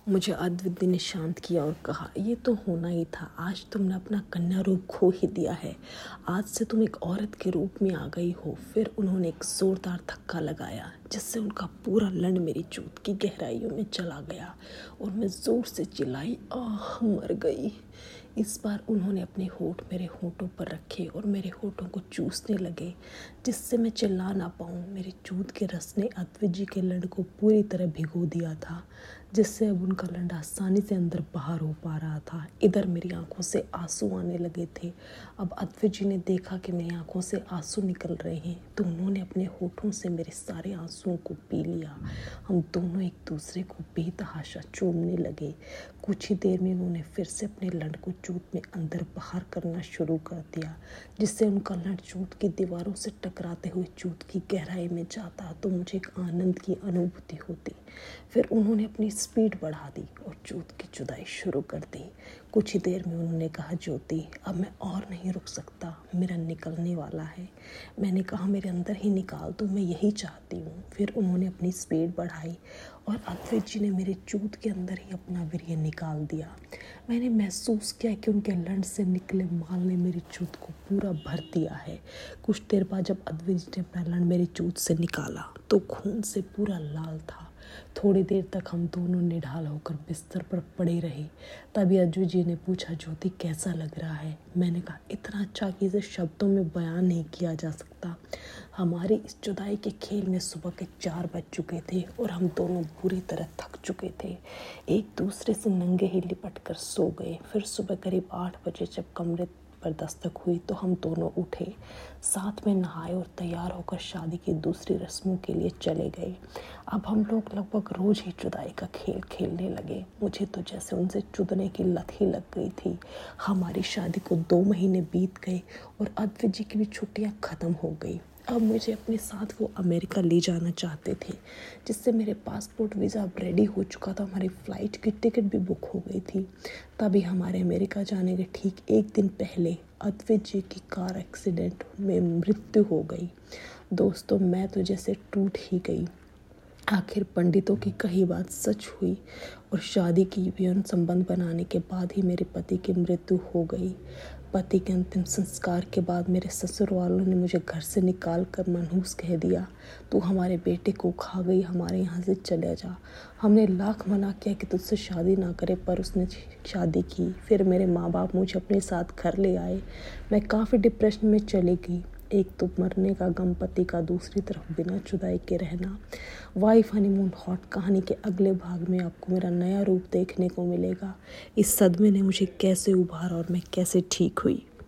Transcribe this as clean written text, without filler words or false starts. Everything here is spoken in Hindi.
मुझे अद्वितीय ने शांत किया और कहा, ये तो होना ही था। आज तुमने अपना कन्या रूप खो ही दिया है। आज से तुम एक औरत के रूप में आ गई हो। फिर उन्होंने एक जोरदार धक्का लगाया जिससे उनका पूरा लंड मेरी जूत की गहराइयों में चला गया और मैं जोर से चिल्लाई, आह, मर गई। इस बार उन्होंने अपने होंठ मेरे होंठों पर रखे और मेरे होंठों को चूसने लगे जिससे मैं चिल्ला ना पाऊँ। मेरी जूत के रस ने अद्वित जी के लंड को पूरी तरह भिगो दिया था जिससे अब उनका लंड आसानी से अंदर बाहर हो पा रहा था। इधर मेरी आंखों से आंसू आने लगे थे। अब अद्वित जी ने देखा कि मेरी आंखों से आंसू निकल रहे हैं तो उन्होंने अपने होठों से मेरे सारे आंसुओं को पी लिया। हम दोनों एक दूसरे को बेतहाशा चूमने लगे। कुछ ही देर में उन्होंने फिर से अपने लंड को जूत में अंदर बाहर करना शुरू कर दिया जिससे उनका लंड जूत की दीवारों से टकराते हुए जूत की गहराई में जाता तो मुझे एक आनंद की अनुभूति होती। फिर उन्होंने अपनी स्पीड बढ़ा दी और जूत की जुदाई शुरू कर दी। कुछ ही देर में उन्होंने कहा, ज्योति, अब मैं और नहीं रुक सकता, मेरा निकलने वाला है। मैंने कहा, मेरे अंदर ही निकाल दो, मैं यही चाहती हूँ। फिर उन्होंने अपनी स्पीड बढ़ाई और अद्वित जी ने मेरे जूत के अंदर ही अपना वीर्य निकाल दिया। मैंने महसूस किया कि उनके लंड से निकले माल ने मेरी जूत को पूरा भर दिया है। कुछ देर बाद जब अद्वित जी ने अपना लंड मेरी जूत से निकाला तो खून से पूरा लाल था। थोड़ी देर तक हम दोनों निढाल होकर बिस्तर पर पड़े रहे। तभी अद्वित जी ने पूछा, ज्योति, कैसा लग रहा है? मैंने कहा, इतना अच्छा कि इसे शब्दों में बयान नहीं किया जा सकता। हमारी इस जुदाई के खेल में सुबह के 4 बज चुके थे और हम दोनों बुरी तरह थक चुके थे। एक दूसरे से नंगे ही लिपट कर सो गए। फिर सुबह करीब 8 बजे जब कमरे पर दस्तक हुई तो हम दोनों उठे, साथ में नहाए और तैयार होकर शादी की दूसरी रस्मों के लिए चले गए। अब हम लोग लगभग रोज ही जुदाई का खेल खेलने लगे। मुझे तो जैसे उनसे जुदने की लत ही लग गई थी। हमारी शादी को 2 महीने बीत गए और अद्वित जी की भी छुट्टियां खत्म हो गई। अब मुझे अपने साथ वो अमेरिका ले जाना चाहते थे जिससे मेरे पासपोर्ट वीज़ा अब रेडी हो चुका था। हमारी फ़्लाइट की टिकट भी बुक हो गई थी। तभी हमारे अमेरिका जाने के ठीक एक दिन पहले अद्वित जी की कार एक्सीडेंट में मृत्यु हो गई। दोस्तों, मैं तो जैसे टूट ही गई। आखिर पंडितों की कही बात सच हुई और शादी की यौन संबंध बनाने के बाद ही मेरे पति की मृत्यु हो गई। पति के अंतिम संस्कार के बाद मेरे ससुर वालों ने मुझे घर से निकाल कर मनहूस कह दिया, तू हमारे बेटे को खा गई, हमारे यहाँ से चले जा। हमने लाख मना किया कि तुझसे शादी ना करे पर उसने शादी की। फिर मेरे माँ बाप मुझे अपने साथ घर ले आए। मैं काफ़ी डिप्रेशन में चली गई। एक तो मरने का गम पति का, दूसरी तरफ बिना जुदाई के रहना। वाइफ हनीमून हॉट कहानी के अगले भाग में आपको मेरा नया रूप देखने को मिलेगा। इस सदमे ने मुझे कैसे उभारा और मैं कैसे ठीक हुई।